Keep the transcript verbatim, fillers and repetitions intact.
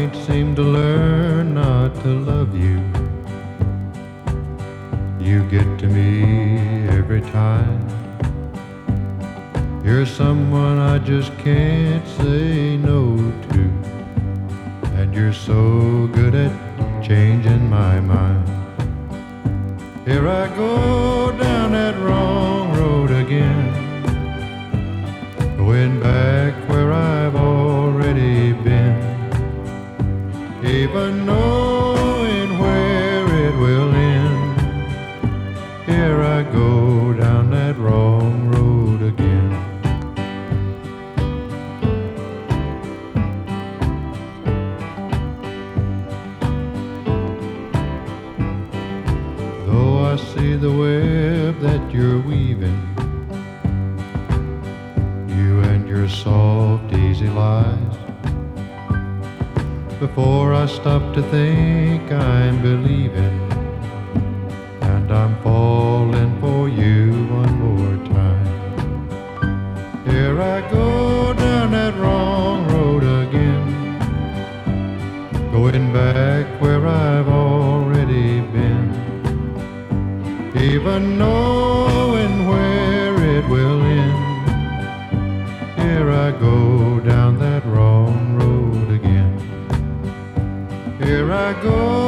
can't seem to learn not to love you. You get to me every time. You're someone I just can't say no to, and you're so good at changing my mind. Here I go down that wrong road again, going back where I've already been, even knowing where it will end. Here I go down that wrong road again. Though I see the web that you're weaving, you and your soft, easy lies, before I stop to think I'm believing, and I'm falling for you one more time. Here I go down that wrong road again, going back where I've already been, even knowing where it will end. Here I go down that wrong road again. Here I go